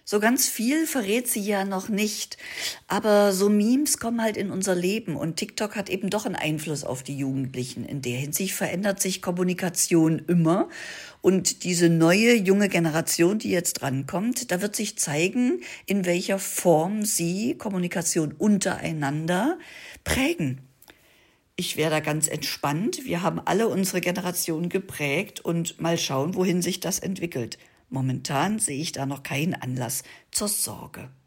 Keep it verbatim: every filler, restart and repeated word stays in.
So ganz viel verrät sie ja noch nicht, aber so Memes kommen halt in unser Leben und TikTok hat eben doch einen Einfluss auf die Jugendlichen. In der Hinsicht verändert sich Kommunikation immer und diese neue junge Generation, die jetzt drankommt, da wird sich zeigen, in welcher Form sie Kommunikation untereinander prägen. Ich wäre da ganz entspannt. Wir haben alle unsere Generation geprägt und mal schauen, wohin sich das entwickelt. Momentan sehe ich da noch keinen Anlass zur Sorge.